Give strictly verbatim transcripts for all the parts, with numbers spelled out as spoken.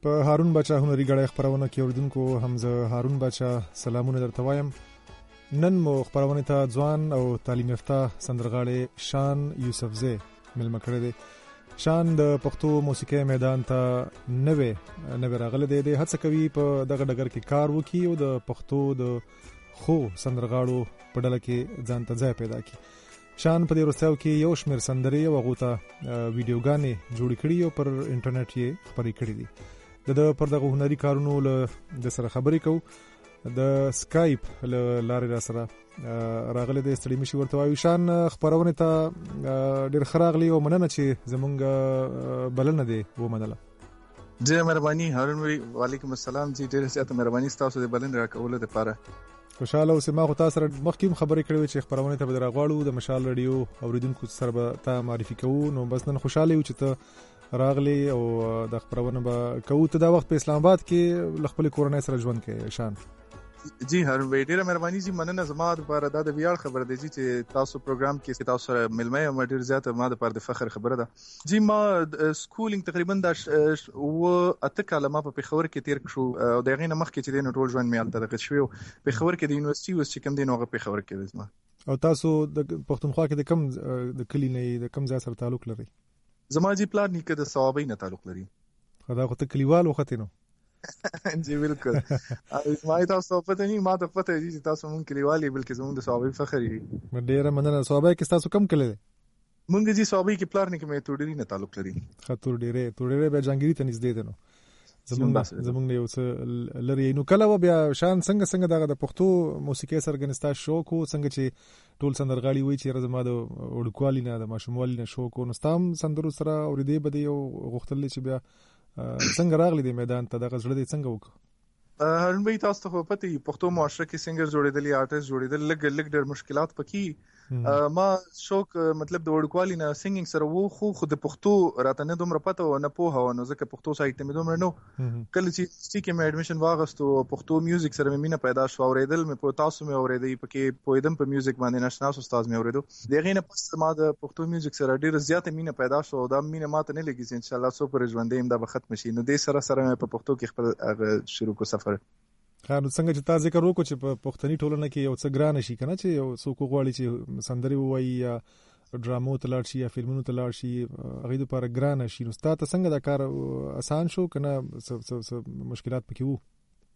په هارون بچا هنري غړې خبرونه کې اوریدونکو حمزه هارون بچا سلامونه درته وایم. نن مو خبرونه ته ځوان او تعلیم یافته سندرغاړي شان یوسفزی ملما کړی دی. شان د پښتو موسیقي میدان ته نوې نوې راغلی دی. د هڅه کوي په دغه ډګر کې کار وکړي او د پښتو د خو سندرغاړو په ډله کې ځان ته ځای پیدا کړي. شان په دې وروستیو کې یو شمېر سندرې او هغو ته ویډیوګانې جوړې کړي او پر انټرنیټ یې خپرې کړي دي. د پر دغه هنري کارونو له د سره خبرې کوو. د سکایپ له لارې را سره راغلی دی. ستړي مشي ورته وایو. شان خپرونې ته ډېر ښه راغلی او مننه چې زمونږ بلنه دی ومنله. ډېره مهرباني هارون وی. وعلیکم السلام جی. ډېره زیاته مهرباني ستاسو د بلنې راکولو لپاره. خوشاله اوسې. ما خو تاسو سره مخکې هم خبرې کړې وې چې خپرونې ته به راغواړو د مشال رادیو اوریدونکو سره به تا معرفي کوو. نو بس نن خوشاله یو چې ته راغلی او د خپرونه به کوو. ته دا وخت په اسلام آباد کې له خپلې کورنۍ سره ژوند کوې شان؟ جی هارون بھائی ډیره مهرباني جی. مننه. زما د لپاره دا د ویاړ خبره دی چې تاسو پروګرام کې تاسو سره ملمه یم. ډیر زیاته ما د لپاره د فخر خبره ده جی. ما سکولینګ تقریبا د و اته کاله ما په پېښور کې تیر شو او د غینه مخ کې چې د ټول ژوند مې الته دغه شوی. پېښور کې د یونیورسيټي وس چې کوم دی نو هغه پېښور کې دی. زما او تاسو د پښتونخوا کې د کم د کلی نه د کم ځای سره تعلق لري؟ زما جی پلان نیکه د ثوابي نه تعلق لري. خدا خو ته کلیوال وخت نو جی بالکل. ما تاسو پته نه ما ته پته دي چې تاسو مونږ کلیوالي بلکې زموږ د ثوابي فخر یې. ډیره مننه. ثوابي کې تاسو کم کله دي؟ مونږ جی ثوابي کې پلان نه کې مې توډيري نه تعلق لري. خاطر ډیره توډيره به جنگيري ته نږدې ده. نو زمونږ زمونږ یو څه لري. نو کله و بیا شان څنګه څنګه دغه د پښتو موسیقي سرګنستا شوق او څنګه چې ټول سندرغاړي وای چې زما د وړکوالي نه د ماشوموالي نه شوق او نستام سندرو سره اورېدې بده یو غوښتل چې بیا څنګه راغلی دی میدان ته دغه زړه دې څنګه وکړ؟ هارون بھائی تاسو ته پته یي پښتو معاشره کې سنگر جوړېدل یا آرټیست جوړېدل لګ لګ ډېر مشکلات پکې. ما شوق مطلب د وړکوالي نه سنگینګ سره وو خو خود پښتو راته نه دومره پته و نه پوهه و نو ځکه پښتو سایت ته مې دومره نو کله چې چې کې مې اډمیشن واغستو پښتو میوزیک سره مې مینه پیدا شو. اورېدل مې په تاسو مې اورېدې پکې پویدم په میوزیک باندې نشنا استاد مې اورېدو. دغه نه پس ما د پښتو میوزیک سره ډېر زیاته مینه پیدا شو او دا مینه ماته نه لګي چې ان شاء الله سو پر ژوندې ایم دا به ختم شي. نو دې سره سره په پښتو کې خپل شروع کو سفر. خانو څنګه چې تاسو ذکر وکړو چې په پښتني ټولنه کې یو څه ګران شي کنه چې یو څوک غواړي چې سندري وایي یا ډرامو ته لاړ شي یا فلمونو ته لاړ شي هغه لپاره ګران شي. نو تاسو څنګه دا کار آسان شو کنه مشکلات پکې وو؟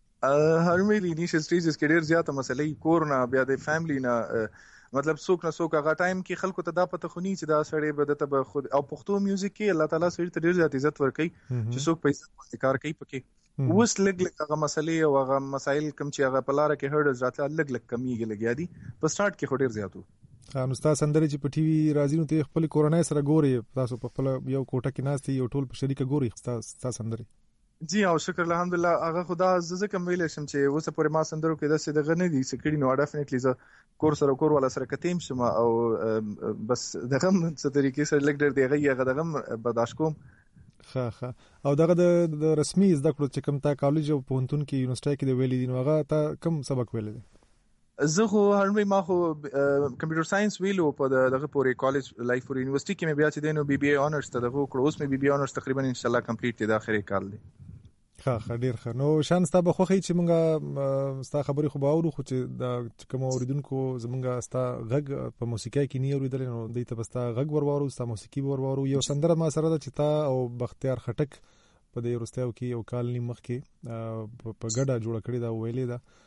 هر ملي انیشل سټیجز کې ډېر زیاته مسلې کورونه بیا د فیملی نه مطلب څوک نه څوک هغه ټایم کې خلکو ته دا پته خونی چې دا سړی به د تب خود او پښتو میوزیک کې الله تعالی سړي ته ډېر زیات عزت ورکړي چې څوک پیسې باندې کار کوي پکې. اوس لګ لګ هغه مسلې او هغه مسایل کم چې هغه په لار کې هرډز راځي لګ لګ کمیږي لګیا دي. په سٹارټ کې خو ډېر زیاتو. نو تاسو سندري چې په ټي وي راځي نو ته خپل کورنۍ سره ګوري تاسو په خپل یو کوټه کې ناست یو ټول په شریکه ګوري تاسو سندري؟ جی او شکر الحمدلله. هغه خدا ززه کوم ویل شم چې اوس پورې ما سندرو کې د څه دغه نه دي سکړي نو ډیفینټلی ز کور سره کور ولا سره کتیم شم او بس دغه څه طریقې سره لګ ډېر دیغه یغه دغه برداشت کوم. ښه ښه. او دغه د رسمي زده کړو چې کوم تا کالج او پونتون کې یونیورسيټي کې د ویلې دي نو هغه تا کوم سبق ویل دي؟ زه خو هرمي ما خو کمپیوټر ساينس ویلو په دغه پورې کالج لایف پورې یونیورسيټي کې مې بیا چې دینو بي بي اي اونرز ته دغه کړو. اوس مې بي بي اي اونرز تقریبا ان شاء الله کمپلیټ دي د اخري کال دي. ښه ښه ډیر ښه. نو شان ستا به خوښي چې مونږه ستا خبرې خو به اورو خو چې د کوم اوریدونکو زمونږه ستا غږ په موسیقۍ کې نه اوریدل نو دوی ته ستا غږ ورواورو ستا موسیقي ورواورو. یو سندره ما سره ده چې تا او بختیار خټک په دې وروستیو کې یو کال نیم مخکې په ګډه جوړه کړې ده ویلې ده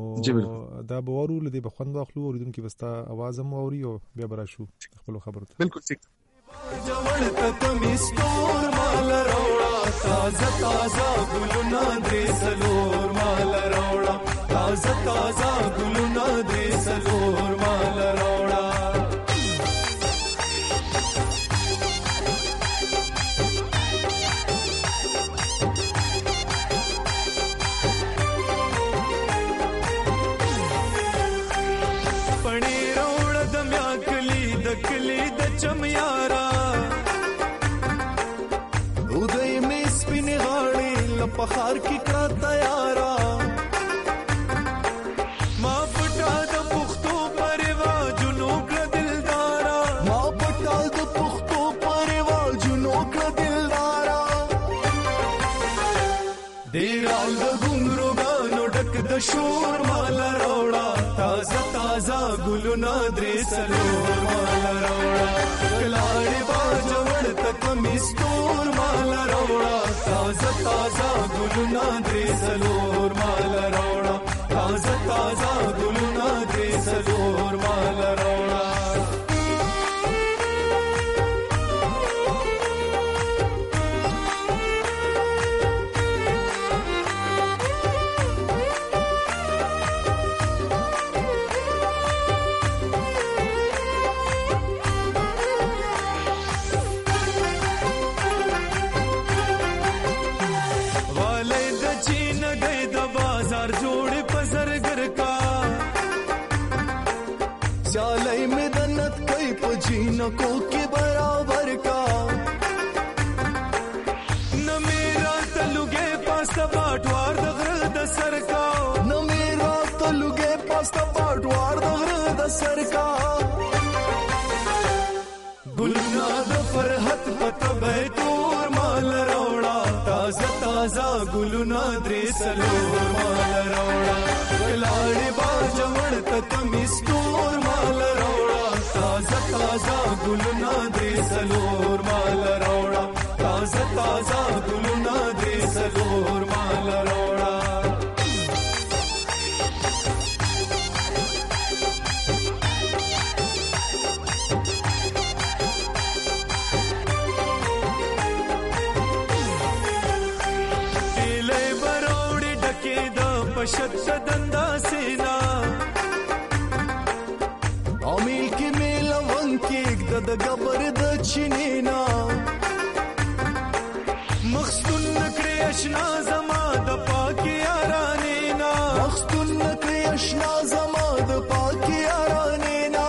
نو دا به ورو لدی به خوند واخلو اوریدونکو بستا आवाज هم اوري او بیا برا شو خپل خبرو ته. بالکل ٹھیک. جوړ ته مستور مال روړا تازه تازه ګلونه درې سلور مال روړا تازه تازه ګلونه درې سلور مال روړا. پړې روړا د میا کلی د کلی د چمیارا پخار کی کړه تیارا ما پټا د پختو پروا جنو کړه دلدارا ما پټا د پختو پروا جنو کړه دلدارا درې څلور مال راوړه کلاړې باجوړ ته کمیس تور مال راوړه تازه تازه ګلونه درې څلور مال راوړه تازه تازه ګلونه درې څلور مال راوړه को के बराबर का न मेरा तलुगे पास्ता बाटवार दगर द सर का न मेरा तलुगे पास्ता बाटवार दगर द सर का गुलना द फरहत पत बैतूर माल रोड़ा ताजा ताजा गुलना द्रे सलोर माल रोड़ा कलाड़े बाजवड़ तक मिस्टूर माल रोड़ा ताजा ताजा गुलना द्रे सलोर माल रोड़ा ताजा ताजा गुलना द्रे सलोर माल रोड़ा केले बरोड़े ढके द पशत दंदा सेना अमील के मेला वंकेक द गबर द चिनेना मखस्तुन नकरे अशना जमा द पाके यारानेना मखस्तुन नकरे अशना जमा द पाके यारानेना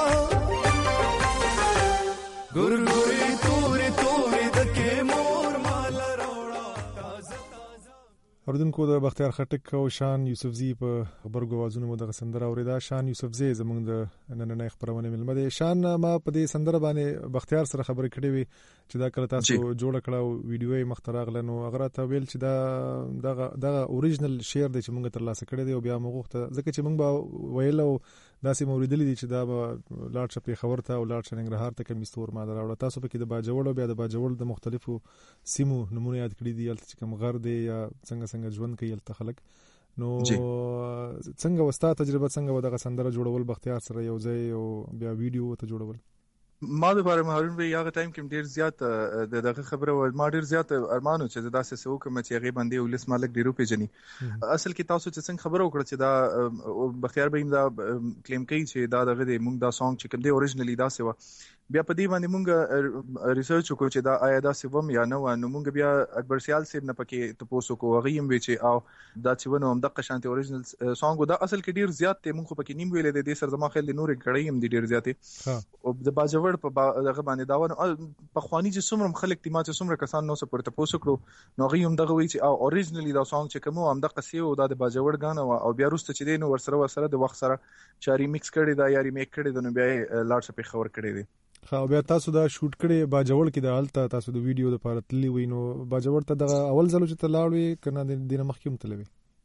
गुरगुरी तोरे तोरे द के मोर माल रोड़ा ताजा ताजा اوردونکو د بختیار خټک او شان یوسفزی په خبرګو وازونه مو د سندره اوریدا شان یوسفزی زمونږ د نننۍ خبرونه ملمه ده شان ما په دې سندره باندې بختیار سره خبرې کړې وي چې دا کله تاسو جوړ کړه او ویډیو یې مختراغ لنو هغه ته ویل چې دا دغه دغه اوریجنل شعر دی چې مونږ تر لاسه کړی دی او بیا موږ ته ځکه چې مونږ به ویل او داسې موریدلې دي چې دا به لاړ شپې خبر ته او لاړ شننګرهار ته کوم استور ما دراوړه تاسو په کې د باجوړ او بیا د باجوړ د مختلفو سیمو نمونه یاد کړی دي الته کوم غر دی یا څنګه څنګه ژوند کوي الته خلک نو څنګه وستا تجربه څنګه و دغه سندره جوړول بختیار سره یو ځای او بیا ویډیو ته جوړول ما د باره مهارون به یغه ټایم کې ډیر زیات دغه خبره و ما ډیر زیات ارمانو چې دا څه وکم چې هغه باندې ولس مالک ډیرو پیژني اصل کې تاسو چې څنګه خبره وکړه چې دا بختیار به دا کلیم کوي چې دا دغه د مونږ دا سانګ چې کوم دی اوریجنلی دا څه و بیا په دې باندې مونږ ریسرچ وکړو چې دا آیا دا څه وم یا نه و نو مونږ بیا اکبر سیال صاحب نه پکې تاسو کو غیم وی چې او دا چې ونه هم دغه شانتي اوریجنل سانګ دا اصل کې ډیر زیات ته مونږ پکې نیم ویلې د دې سر زما خیال نور کړی هم ډیر زیاتې او د باجوړ په دغه باندې دا ونه په خواني چې څومره خلک تیما چې څومره کسان نو سپورت تاسو کړو نو غیم دغه وی چې او اوریجنلی دا سانګ چې کوم هم دغه سی او دا د باجوړ غانه او بیا روسته چې دین ورسره ورسره د وخت سره چاري میکس کړي دا یا ریمیک کړي د نو بیا لاړ شپې خبر کړي دي خو بیا تاسو دا شوټ کړي باجوړ کې د حالت تاسو د ویډیو د پاره تللی وینو باجوړ ته د اول ځلو چې تلاړوي کنه د دینه مخکوم تلوي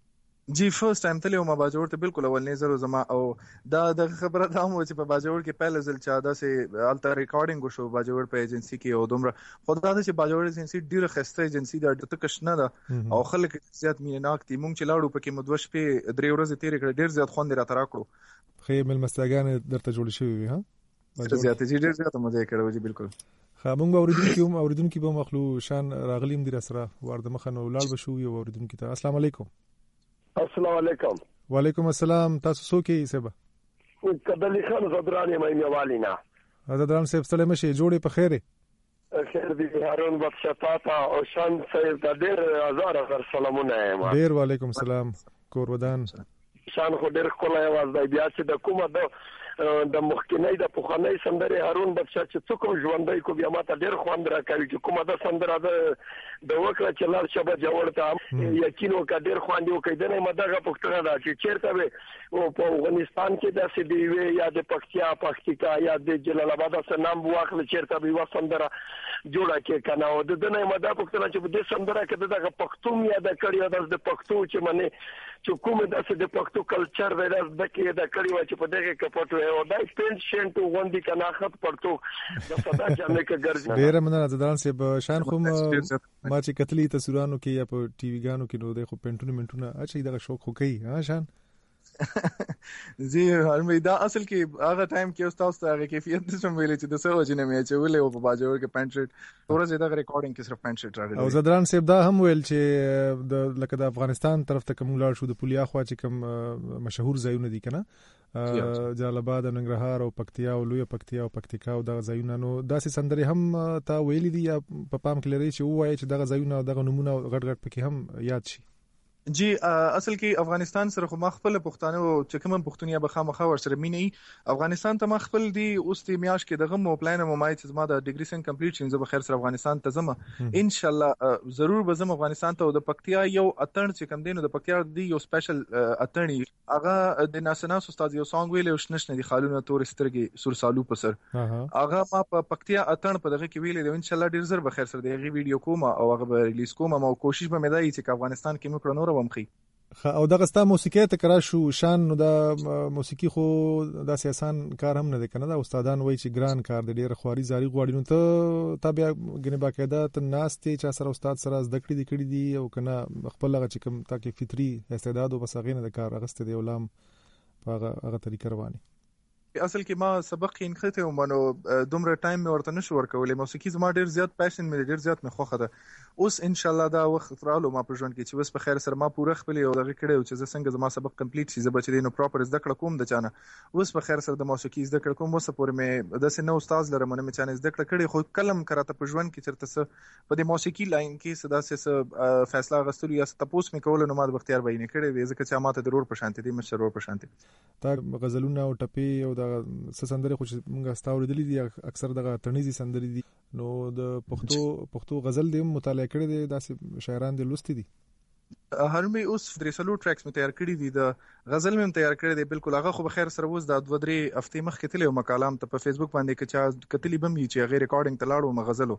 جی فرست ټایم تلو ما باجوړ ته بالکل اول نه زرو زما او دا د خبره دا مو چې په باجوړ کې پهل ځل چا دا سه الته ریکارډینګ شو باجوړ په ایجنسی کې او دومره خدای دا چې باجوړ ایجنسی ډیره خسته ایجنسی دا ته کښنه ده او خلک زیات میناک دي مونږ چې لاړو پکې مدوش په درې ورځې تیر کړ ډیر زیات خوند را ترا کړو خې مل مستګان درته جوړ شوی وي ها زیات ډیر زیات مزه کړو جی بالکل خامون به اوریدونکو هم اوریدونکو به مخلو شان راغلیم دي سره ورده مخنه ولال بشو یو اوریدونکو ته السلام علیکم السلام علیکم وعلیکم السلام تاسو څوک یې سبا کدلی خان زدرانی مې والینا زدران صاحب سلام شي جوړې په خیره خیر دې هارون بخشتا او شان صاحب د ډیر هزار هزار سلامونه یم ډیر وعلیکم السلام کور ودان شان خو ډیر کولای واز دی بیا چې د کومه د د مخکنی د پوخنۍ سندره هارون بخشا چې څوک ژوندۍ کو بیا ماته ډیر خوند راکوي چې کومه د سندره د د وکړه چې لار شبه جوړ ته یقین وکړ ډیر خوند وکړ د نه مدغه پښتنه دا چې چیرته به او په افغانستان کې د سې دی وی یا د پکتیا پکتیکا یا د جلال آباد سره نام واخل چیرته به وسندره جوړه کې کنه او د نه مدغه پښتنه چې د سندره کې دغه پښتون یا د کړي د پښتو چې منه چې کومه د د پښتو کلچر ورځ د کې د کړي و چې په دغه کپټو او دای پینټ شینټ وندي کنه خط پړتو د صدا جامې کې ګرځي ډیر مننه زدران صاحب. شان خو ما چې کتلی تصویرانو کې یا په ټي وی ګانو کې نو د خو پینټونو منټونه اچي دغه شوق خو کوي ها شان زی هرمې دا اصل کې هغه ټایم کې استاد ته هغه کیفیت د سم ویلې چې د سره جنې مې چولې او په باجوړ کې پینټ شیټ ورځ دا ریکارډینګ کې صرف پینټ شیټ راغلی. او زدران صاحب دا هم ویل چې د لکه د افغانستان طرف ته کوم لاړ شو د پولیا خوا چې کوم مشهور ځایونه دي کنه جلال آباد او ننګرهار او پکتیا او لوی پکتیا او پکتیکا او دغه ځایونه نو داسې سندري هم تا ویلې دي یا په پام کې لري چې وایي چې دغه ځایونه دغه نمونه غټ غټ پکې هم یاد شي؟ جی اصل کې افغانستان سره خو مخفل پښتانه او چې کوم پښتونیا به خامخا ور سره مینې افغانستان ته مخفل دی اوس د میاش کې دغه مو پلان مو مای چې ما د ډیګری سن کمپلیټ شین زه به خیر سره افغانستان ته ځم ان شاء الله ضرور به زم افغانستان ته او د پکتیا یو اتن چې کم دینو د پکتیا دی یو سپیشل اتنی هغه د ناسناس استاد یو سونګ ویل او شنشنه دی خالونه تور سترګي سور سالو په سر هغه ما په پکتیا اتن په دغه کې ویل دی ان شاء الله ډیر زر به خیر سره دغه ویډیو کوم او هغه به ریلیز کوم او کوشش به مې دی چې افغانستان کې مې کړنور ومخي. او دغه ستا موسیقي ته کرا شو شان نو دا موسیقي خو د سیاسان کار هم نه دی کنه دا استادان وای چې ګران کار دی ډیر خواري زاري غواړي نو ته تابع غنه باقاعده ته ناس ته چا سره استاد سره زده کړې دي کړې دي او کنه خپل هغه چې کوم تاکي فطري استعداد او بس هغه نه د کار اغسته دی ولام په هغه طریقه رواني. اصل کې ما سبق یې انخته او منو دومره ټایم مې ورته نشو ورکولې موسیقي زما ډیر زیات پاشن مې ډیر زیات مې خوخه ده اوس ان شاء الله دا وخت رالو ما په ژوند کې چې وس په خیر سره ما پوره خپل او دغه کړه چې څنګه زما سبق کمپلیټ شي زه بچ دینو پراپر زده کړه کوم د چانه اوس په خیر سره د موسیقي زده کړه کوم وسه پورې مې د سينو استاد لره مې چانه زده کړه کړي خو کلم کراته په ژوند کې چرته څه په د موسیقي لاین کې صدا سه فیصله غستلو یا تاسو مې کول نو ما د بختیار بینه کړي وې ځکه چې ماته ضرور په شانتي دي مشرور په شانتي تا غزلونه او ټپي او د سندره خو چې موږ ستاورې دي دي اکثر دغه تنیزي سندري دي نو د پښتو پښتو غزل دې مطالعه کړي دي داسې شاعران دې لوستي دي هر مې اوس درې سلو ټریکس مې تیار کړی دي د غزل مې تیار کړی دی بالکل هغه خو بخیر سره وز د دوه درې هفته مخ کې تلې مقالام ته په فیسبوک باندې کې چا کتلی بم یې چې غیر ریکارډینګ تلاړو مغزلو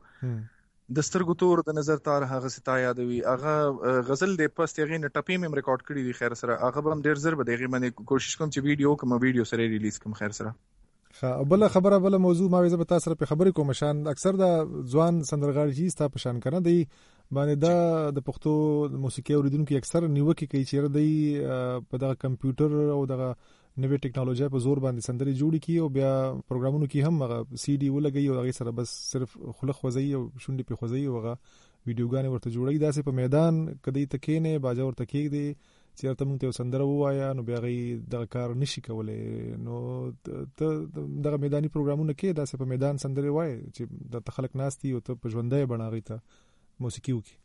د سترګو تور د نظر تار هغه ستا یادوي هغه غزل د پست یغې نه ټپی مې ریکارډ کړی دی خیر سره هغه هم ډیر زر به دغه باندې کوشش کوم چې ویډیو کوم ویډیو سره ریلیز کوم خیر سره. بل خبره بل موضوع ما ویزه به تاسو سره په خبرې کوم شان اکثر د ځوان سندرغاړي چې ستا په شان کنه دی باندې دا د پښتو موسیقي اوریدونکو اکثر نیوکه کوي چې دی په دغه کمپیوټر او دغه نوې ټیکنالوژي په زور باندې سندري جوړي کی او بیا پروګرامونو کې هم هغه سی ډي ولګي او هغه سره بس صرف خلخ خوځي او شونډې په خوځي او هغه ویډیوګانې ورته جوړي داسې په میدان کدی تکینه باجا ورته کېږي چې ته مونږ ته سندره وایا نو بیا غي دغه کار نشي کولای نو ته دغه میداني پروګرامونه کې داسې په میدان سندره وای چې د تخلق ناستي او ته په ژوندۍ بڼه غي ته موسیقي وکي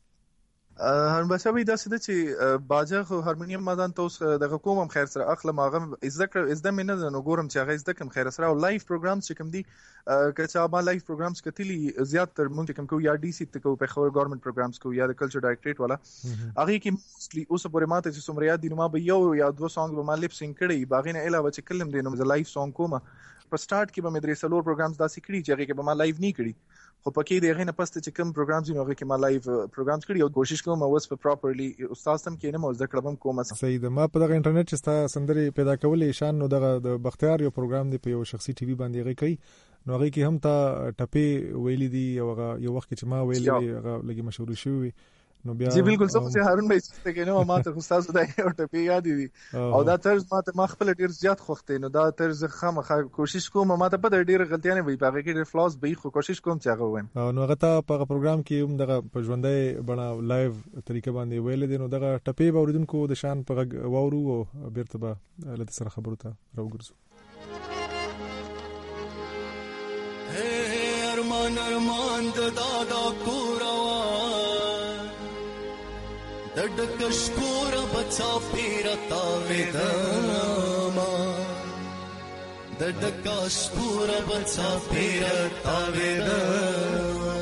هر بچا دا چې چې باجا خو هارمونیم مادان ته دغه کوم خیر سره اخله ماغه ذکر از د مینه نو ګورم چې هغه زده کوم خیر سره او لایف پروګرامز چې کوم دي کچا ما لایف پروګرامز کتلی زیات تر مونږ کوم کو یا ډي سي ته کو په خبر ګورنمنت پروګرامز کو یا د کلچر ډایریکټریټ والا هغه کې موستلی اوس پورې ماته چې سمریا دي نو ما به یو یا دوه سونګ به ما لپ سینګ کړي باغینه علاوه چې کلم دي نو د لایف سونګ کومه په سٹارټ کې به مې درې سلور پروګرامز داسې کړي چې هغه کې به ما لایو نه کړي خو پکې دغه نه پسته چې کوم پروګرامز نو هغه کې ما لایو پروګرامز کړي او کوشش کوم اوس په پراپرلی استاد تم کې نه مو ذکر بم کوم صحیح ده ما په دغه انټرنیټ چې ستا سندري پیدا کولې شان نو دغه د بختیار یو پروګرام دی په یو شخصي ټي وي باندې هغه کوي نو هغه کې هم تا ټپي ویلې دي او هغه یو وخت چې ما ویلې هغه لګي مشهور شوی نو بیا جی بالکل څه چې هارون بھائی څه کې نو ماته استاد زده او ټپي یاد دي او دا طرز ماته مخبل ډیر زیات خوخته نو دا طرز خامخا کوشش کوم ماته په ډیر غلطیانه وي په هغه کې ډیر فلاس به خو کوشش کوم چې هغه وایم نو هغه ته په پروګرام کې هم دغه په ژوندۍ بڼه لایو طریقه باندې ویل دي نو دغه ټپي باوریدونکو د شان په وورو او بیرته به لته سره خبرو ته راوګرځو ارمان ارمان د دادا کورا د ډک شکور بچا پیرتا وېدما د ډک شکور بچا پیرتا وېدما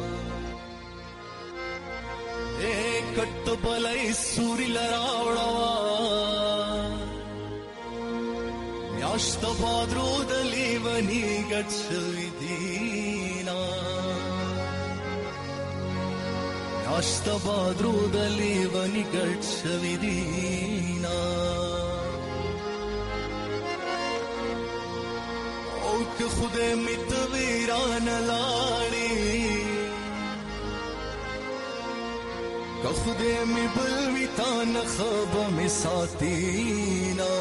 اے کټ بلای سوري لراوړا میاشت بادرو د لیونی ګټ شوی دینا میاشت بادرو د لیونی ګټ شوی دینا که خدای می تویران لاړې که خدای می بلوي تا نه خبر می ساتینا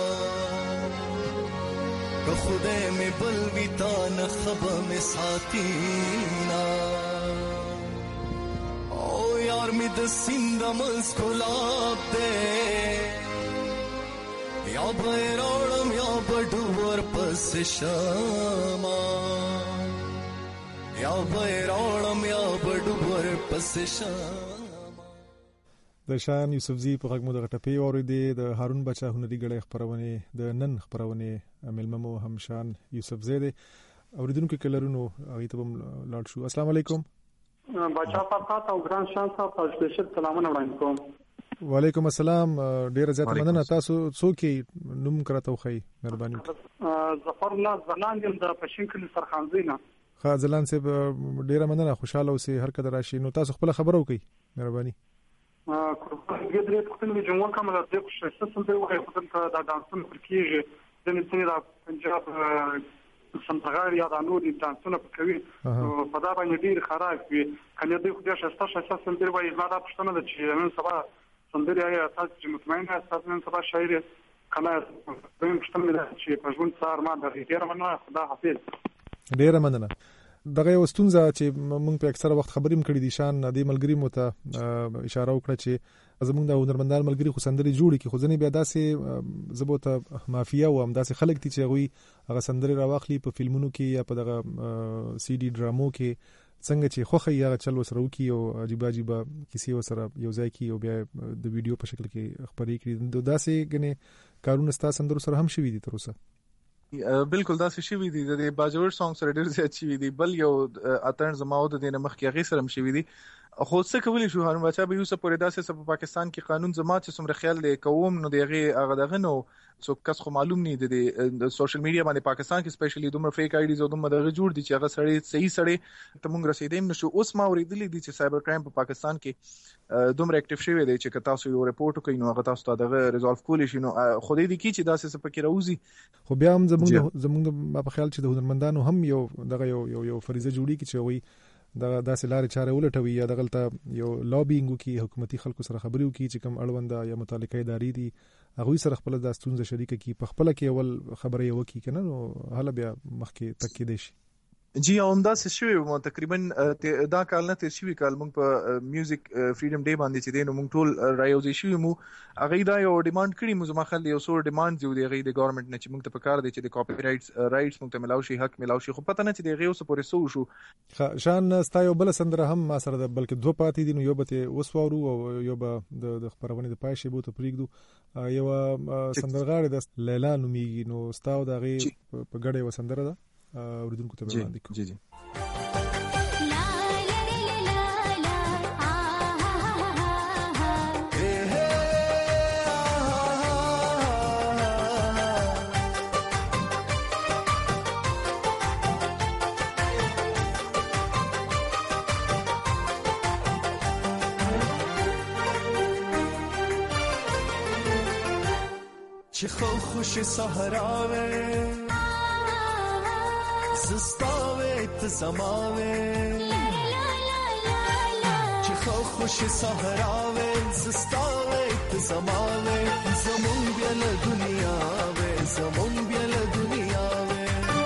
که خدای می بلوي تا نه خبر می ساتینا او یار می د سیند مس ګلاب دې یا بیرولم یا بډور پس شما یا بیرولم یا بډور پس شما. د شان یوسفزي په غږ مو د غټپی اوریدي د هارون بچا هنري غړي خبرونه د نن خبرونه ملممو هم شان یوسفزي دي اوریدونکو کلرونو هغه ته لاړ شو. السلام علیکم بچا صاحب او ګران شان صاحب تاسو ته سلامونه وړاندې کوم. وعلیکم السلام ډیر زیات مننه. تاسو څوک نوم کراته خو مهرباني. ظفر الله زلان یم د پښینکل سرخانزینا. ښه زلان صاحب ډیر مننه خوشاله اوسئ هر کله راشي. نو تاسو خپل خبرو کوي مهرباني. ا کوم دې درې پختنې جمهور کوم د دې خوشاله سم دی وایي خدای ته د دانسون پر کیږي د نن د پنجاب سمتغار یا د نور د دانسون په کوي په دا باندې ډیر خراب وي کنه دوی خو د شسته شسته سم دی وایي زما د پښتنه د چې نن سبا سندري آیا تاسو چې مطمئن تاسو نن سبا شاعر کله دوی پښتنه د چې په ژوند سره ما د ډیر مننه خدا حافظ. ډیر مننه. دغه وستونزه چې موږ په اکثره وخت خبرې م کړې دي شان د ملګری مو ته اشاره وکړه چې زموږ د هنرمندان ملګری خو سندري جوړي کی خو ځنې بیا داسې زبوته مافیا و هم داسې خلک دي چې غوي هغه سندري راوخلي په فلمونو کې یا په دغه سی ډي ډرامو کې څنګه چې خوخه یا چل وسره وکي او عجيبه عجيبه کیسې وسره یو ځای کې او بیا د ویډیو په شکل کې خبرې کړي داسې غني کارونه ستا سندرو سره هم شوي دي تر اوسه. بالکل دا څه شوی دي د باجوړ سانګ سره ډېر زیات شوی دي بل یو اتن زماو د دینه مخ کې غي سره شوی دي خو څه کولی شو هارون بچا به یوسف پورې داسې په پاکستان کې قانون زما چې څومره خیال دی کوم نو دیغه هغه دغه نو څو کس خو معلوم نه دي د سوشل میډیا باندې پاکستان کې سپیشلی دومره فیک آی ډیز او دومره دغه جوړ دي چې هغه سړی صحیح سړی ته مونږ رسیدیم نشو. اوس ما اوریدلې دي چې سایبر کرایم په پاکستان کې دومره اکټیو شوی دی چې تاسو یو ریپورت کوئ نو هغه تاسو ته دغه ریزولف کولی شي نو خو دې دي چې داسې څه پکې راوځي. خو بیا هم زمونږ زمونږ په خیال چې د هنرمندانو هم یو دغه یو یو فریضه جوړی کی چې وي دا داسې لارې چارې ولټوي یا دغلته یو لابینګ وکي حکومتي خلکو سره خبرې وکي چې کوم اړوند یا متعلقه ادارې دي هغه سره خپل د ستونزې شریک کی په خپل کې اول خبرې وکي کنه نو هله بیا مخکې تک کې دي شي. جی اومدا څه شوی مو تقریبا دا کال نه تیر شوی کال موږ په میوزیک فریډم ډے باندې چې دینو موږ ټول رايوځي شوی مو هغه دا یو ډیماند کړی مو زما خل یو سور ډیماند دی د ګورنمنت نه چې موږ ته پکار دی چې د کاپی رائټس رائټس موږ ته ملاوي شي حق ملاوي شي خو پته نه چې دغه اوس پورې سو شو. شان ستا یو بل سندره هم ما سره د بلکې دوه پاتې دي نو یو به وسوارو او یو به د خبرونه د پای شی بو ته پریږدو یو سندرغاړي د لیلا نومي نو ستاو دغه په ګډه و سندره ده اوریدونکو ته وړاندې کوم. جی جی چې خو خوش صحراوي زستاوي ته زماوي چې خو خوش صحراوي زستاوي ته زماوي زمون بیا له دنیا وې زمون بیا له دنیا وې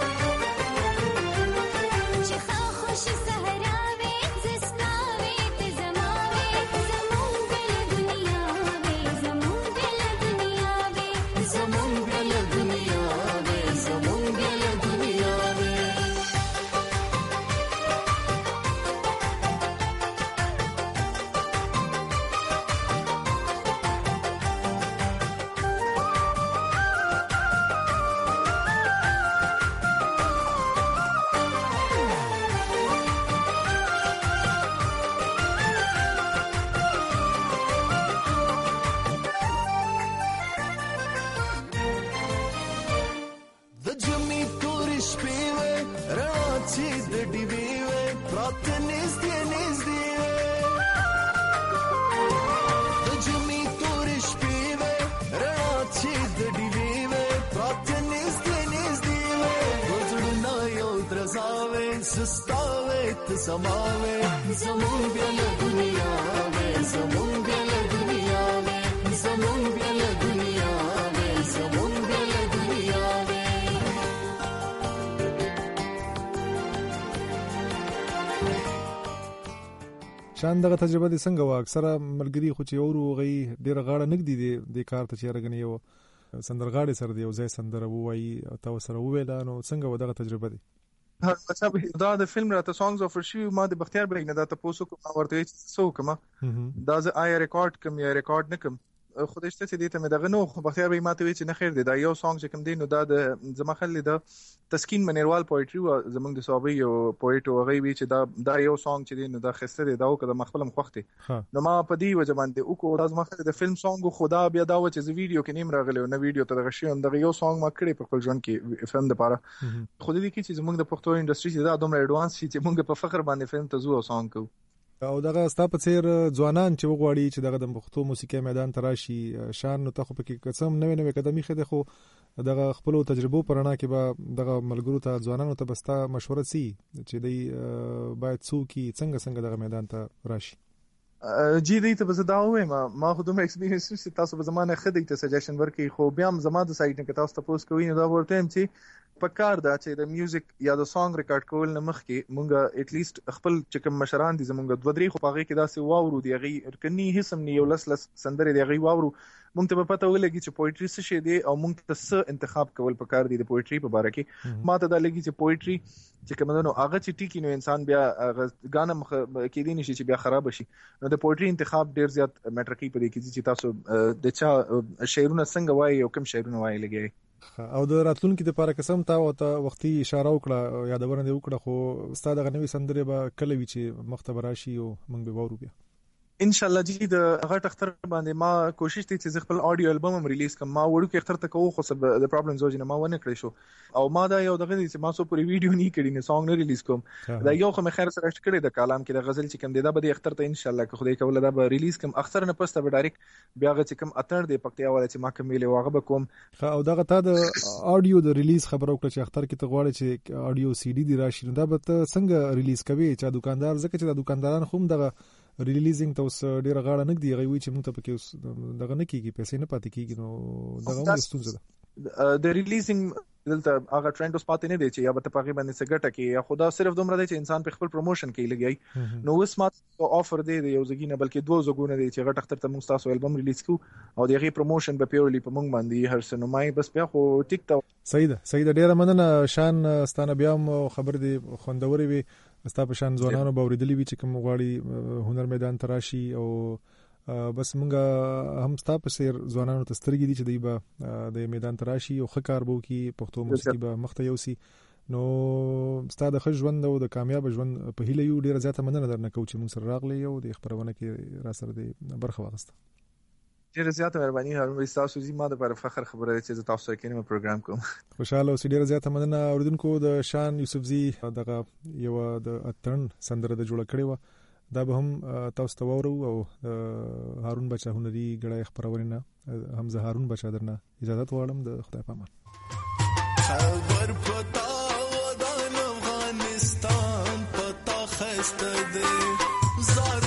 چې خو خوش صحراوي زستاوي ته زماوي زمون بیا له دنیا وې زمون بیا له دنیا وې زمون بیا له دنیا وې زمون بیا له دنیا وې. ته زماوي زمون بیا له دنیا وې زمون بیا له دنیا وې زمون بیا له دنیا وې زمون بیا له دنیا وې. شان دغه تجربه دي څنګه وا اکثره ملګری خو چې اورو غي ډیر غاړه نګدي دي د کار ته چیرګنی یو سندرغاړي سره دی او ځای سندره وایي او تاسو سره ویل نو څنګه و دغه تجربه دي؟ اچھا دا د فلم راته سانګز اف شي ما د بختیار بیگ نه دا تاسو کوم ورته څه وکم دا ز آی ریکارډ کوم یا ریکارډ نکم خودش ته دې ته مې دغه نو بختیار بیگ ماته وی چې نه خیر دی دا یو سانګ چې کوم دی نو دا د زما خلې دا تسکین منیروال پوئټری او زمونږ د صوبې یو پوئټ او غوي وی چې دا دا یو سانګ چې دی نو دا خسته دی دا او کده مخفلم خوخته نو ما په دې وجه باندې او کو راز ما خلې د فلم سانګ خدا بیا دا و چې ویډیو کې نیم راغلی نو ویډیو ته دغه شی دغه یو سانګ ما کړی په خپل ژوند کې فلم لپاره خو دې کې چې زمونږ د پښتو انډستری چې دا دومره ایڈوانس شي چې مونږ په فخر باندې فلم ته زو او سانګ کو او دغه ستا په څیر ځوانان چې وغواړي چې دغه د پښتو موسیقي میدان تراشي شان نو ته خو پکې قسم نوې نوې قدمي خده خو دغه خپل تجربو پرانا کې به دغه ملګرو ته ځوانانو ته بستا مشوره سي چې دی باید څوکي څنګه څنګه دغه میدان ته راشي. جی دی ته بس دا وایم ما خو دومره ایکسپیرینس چې تاسو په زمانه خدای ته سجیشن ورکړي خو بیا هم زما د سایت نه تاسو تاسو کوی نو دا ورته هم چې پکار دا چې د میوزیک یا د سانګ ریکارډ کول نه مخکې مونږه اټ لیست خپل چې کوم مشران دي زمونږ د ودري خو پاغي کې دا سه واورو دی غي کني هیڅم نه یو لس لس سندره دی غي واورو مونږ ته په پته ولګي چې پوئټری څه شي دی او مونږ ته څه انتخاب کول پکار دي د پوئټری په اړه کې ما ته دا لګي چې پوئټری چې کوم نو هغه چې ټیکی نو انسان بیا غانه کې دي نشي چې بیا خراب شي نو د پوئټری انتخاب ډیر زیات میټر کوي په دې کې چې تاسو د چا شعرونه څنګه وایي او کوم شعرونه وایي لګي او د راتلونکو لپاره قسم تا او ته وختي اشاره وکړه یادونه دی وکړه خو ستاسو د غنوي سندره به کله وی چې مختبر راشي او موږ به وورو بیا ان شاء الله جی د هغه تختر باندې ما کوشش دي چې خپل اډیو البوم هم ریلیز کړم ما وړو کې اختر ته کوو خو سب د پرابلمز وجه نه ما ونه کړی شو او ما دا یو دغه چې ما سو پوری ویډیو نه کړی نه سانګ نه ریلیز کوم دا یو خو مې خیر سره شت کړی د کلام کې د غزل چې کوم دی دا به د اختر ته ان شاء الله که خدای کوله دا به ریلیز کوم اختر نه پسته به ډایرکټ بیا غو چې کوم اتر دی پکتیا ولا چې ما کوم ویلې واغه به کوم او دغه تا د اډیو د ریلیز خبرو کړ چې اختر کې ته غواړي چې اډیو سی ډي دی راشي دا به څنګه ریلیز کوي چې دکاندار زکه چې د دکانداران هم دغه ریلیزینګ ته اوس ډیره غاړه نه دی غوي چې موږ ته پکې دغه نه کیږي پیسې نه پاتې کیږي نو دغه هم ستونزه ده د ریلیزینګ دلته هغه ټرند اوس پاتې نه دی چې یا به تقریبا باندې سګټه کې یا خدا صرف دومره دی چې انسان په خپل پروموشن کې لګي نو اوس ماته افر دی یو ځګینه بلکې دوه ځګونه دی چې غټ اختر ته موږ تاسو البوم ریلیز کو او دغه پروموشن به پیورلی په موږ باندې هر سنمای بس بیا خو ټیک ټاک صحیح ده صحیح ده ډیره مننه شان ستانه بیا خبر دی خوندوري وي ستا په شان ځوانانو باوریدلی وی چې کوم غواړي هنر میدان تراشي او بس مونږه هم ستا په سیر ځوانانو ته سترګې دي چې دی به د میدان تراشي او خکار بو کې پښتو موسیقي به مخته یوسي نو ستا د ښه ژوند او د کامیاب ژوند په هیله یو ډیره زیاته مننه درنه کوم چې مونږ سره راغلی یو د خبرونه کې را سره د برخه واغسته ډیره زیاته مهرباني هارون وای تاسو زی ما د پر فخر خبره ده چې تاسو کې نیم پروګرام کوم خوشاله اوسې ډیره زیاته مننه اوریدونکو د شان یوسفزی دغه یو د اتن سندره د جوړ کړي و دا به هم تاسو ته وورو او هارون بچا هنري غړای خبرونه هم زه هارون بچا درنه اجازه غواړم د خدای په امان خبر پتا د افغانستان پتا خسته ده زاد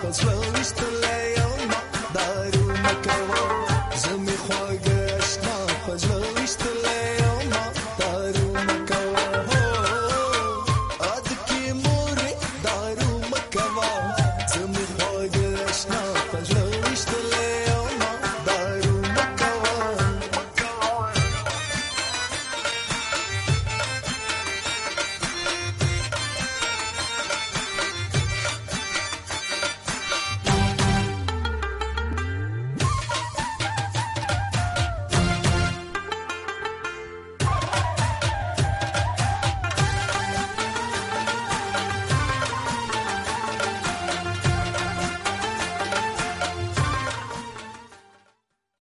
زړه